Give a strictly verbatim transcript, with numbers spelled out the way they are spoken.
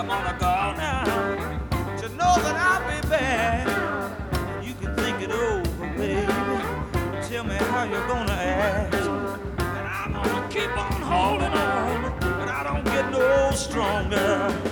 I'm gonna go now. But you know that I'll be back. You can think it over, baby. Tell me how you're gonna act. And I'm gonna keep on holding on, but I don't get no stronger.